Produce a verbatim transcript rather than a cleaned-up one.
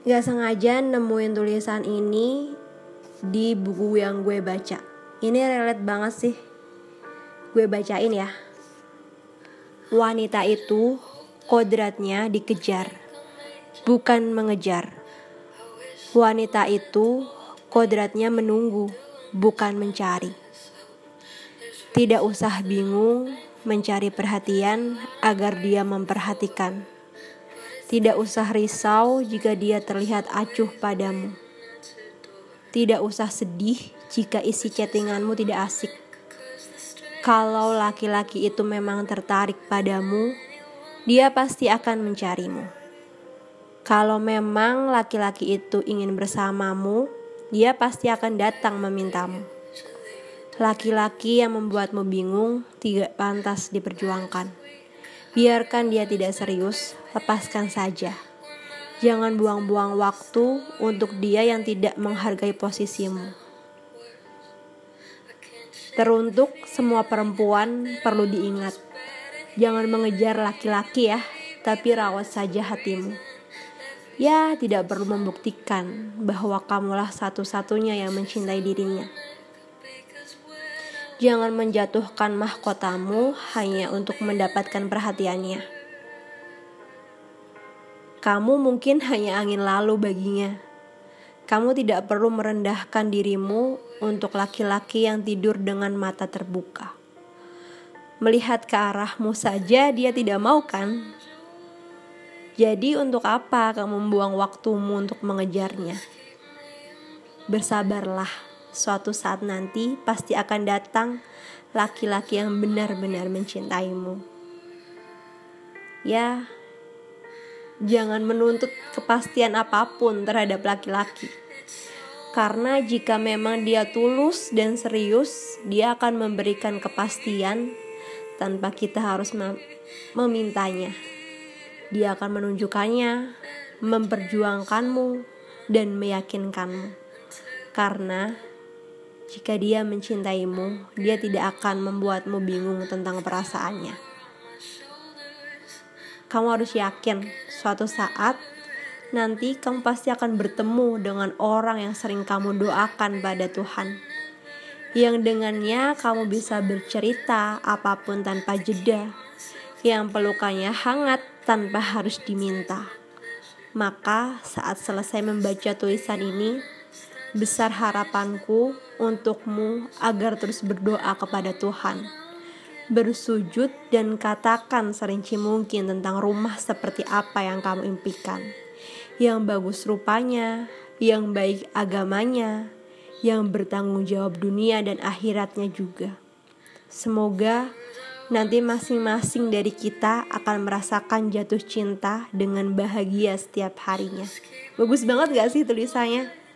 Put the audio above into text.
Gak sengaja nemuin tulisan ini di buku yang gue baca. Ini relate banget sih. Gue bacain ya. Wanita itu kodratnya dikejar, bukan mengejar. Wanita itu kodratnya menunggu, bukan mencari. Tidak usah bingung mencari perhatian agar dia memperhatikan. Tidak usah risau jika dia terlihat acuh padamu. Tidak usah sedih jika isi chattinganmu tidak asik. Kalau laki-laki itu memang tertarik padamu, dia pasti akan mencarimu. Kalau memang laki-laki itu ingin bersamamu, dia pasti akan datang memintamu. Laki-laki yang membuatmu bingung tidak pantas diperjuangkan. Biarkan dia tidak serius, lepaskan saja. Jangan buang-buang waktu untuk dia yang tidak menghargai posisimu. Teruntuk semua perempuan perlu diingat. Jangan mengejar laki-laki ya, tapi rawat saja hatimu. Ya, tidak perlu membuktikan bahwa kamulah satu-satunya yang mencintai dirinya. Jangan menjatuhkan mahkotamu hanya untuk mendapatkan perhatiannya. Kamu mungkin hanya angin lalu baginya. Kamu tidak perlu merendahkan dirimu untuk laki-laki yang tidur dengan mata terbuka. Melihat ke arahmu saja dia tidak mau kan? Jadi untuk apa kamu membuang waktumu untuk mengejarnya? Bersabarlah. Suatu saat nanti pasti akan datang laki-laki yang benar-benar mencintaimu. Ya, jangan menuntut kepastian apapun terhadap laki-laki. Karena jika memang dia tulus dan serius, dia akan memberikan kepastian tanpa kita harus mem- memintanya. Dia akan menunjukkannya, memperjuangkanmu, dan meyakinkanmu. Karena jika dia mencintaimu, dia tidak akan membuatmu bingung tentang perasaannya. Kamu harus yakin, suatu saat nanti kamu pasti akan bertemu dengan orang yang sering kamu doakan pada Tuhan. Yang dengannya kamu bisa bercerita apapun tanpa jeda. Yang pelukannya hangat tanpa harus diminta. Maka saat selesai membaca tulisan ini, besar harapanku untukmu agar terus berdoa kepada Tuhan. Bersujud dan katakan serinci mungkin tentang rumah seperti apa yang kamu impikan. Yang bagus rupanya, yang baik agamanya, yang bertanggung jawab dunia dan akhiratnya juga. Semoga nanti masing-masing dari kita akan merasakan jatuh cinta dengan bahagia setiap harinya. Bagus banget gak sih tulisannya?